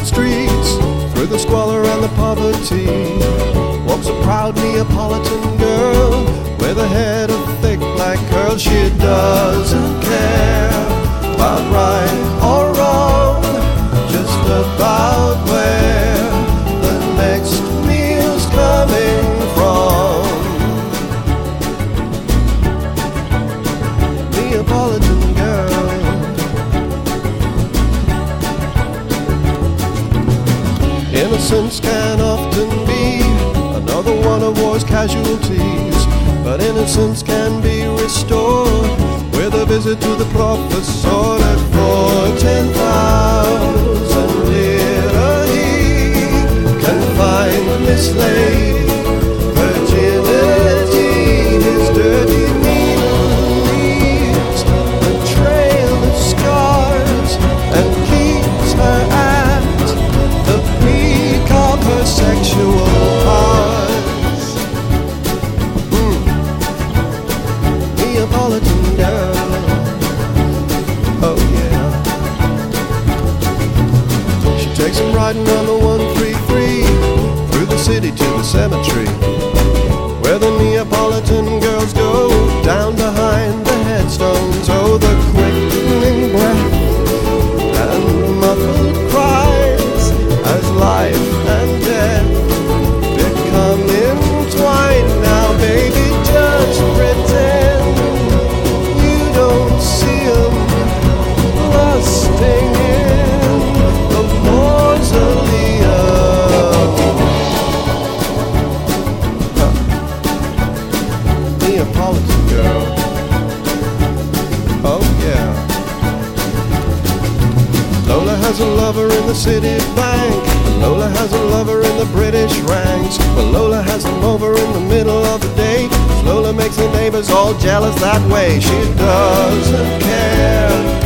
crowded streets, through the squalor and the poverty, walks a proud Neapolitan girl with a head of thick black curls. She doesn't care about right or wrong, just about where the next meal's coming from. Neapolitan girl. Innocence can often be another one of war's casualties, but innocence can be restored with a visit to the professor. For 10,000 lira he can find mislaid virginity. His dirty needle leaves a trail of scars and keeps her at the peak of her sexual parts. Neapolitan girl, oh yeah. She takes him riding on the 133 through the city to the cemetery, where the Neapolitan girls go down behind the headstones. Oh, the quickening breath and muffled cries as life and death become entwined. Now, baby, just pretend you don't see 'em lusting in the mausoleum. Neapolitan girl, oh yeah. Lola has a lover in the city bank, Lola has a lover in the British ranks. Well, Lola has them over in the middle of the day. Lola makes the neighbors all jealous that way. She doesn't care